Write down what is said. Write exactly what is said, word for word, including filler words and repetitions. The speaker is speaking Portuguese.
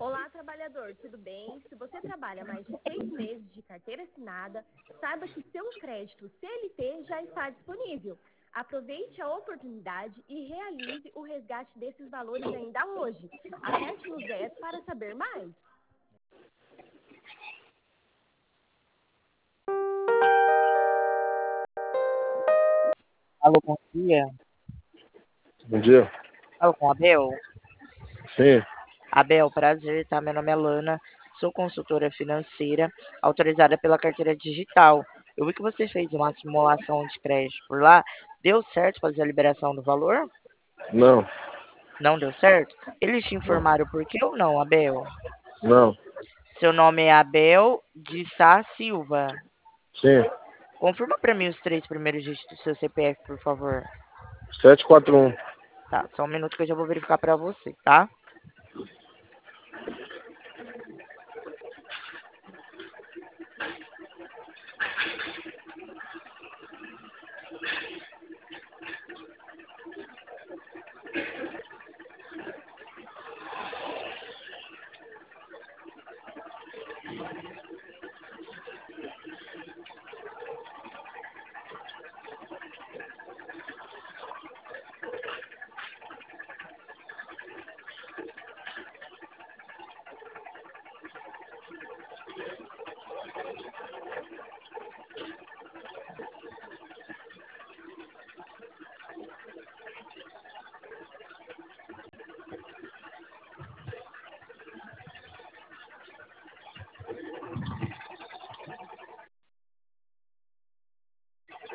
Olá, trabalhador, tudo bem? Se você trabalha mais de seis meses de carteira assinada, saiba que seu crédito C L T já está disponível. Aproveite a oportunidade e realize o resgate desses valores ainda hoje. Aperte no zero para saber mais. Alô, bom dia. Bom dia. Alô, com a Abel? Sim. Abel, prazer, tá? Meu nome é Lana, sou consultora financeira, autorizada pela carteira digital. Eu vi que você fez uma simulação de crédito por lá. Deu certo fazer a liberação do valor? Não. Não deu certo? Eles te informaram por que ou não, Abel? Não. Seu nome é Abel de Sá Silva. Sim. Confirma para mim os três primeiros dígitos do seu C P F, por favor. sete quatro um. Tá, só um minuto que eu já vou verificar para você, tá?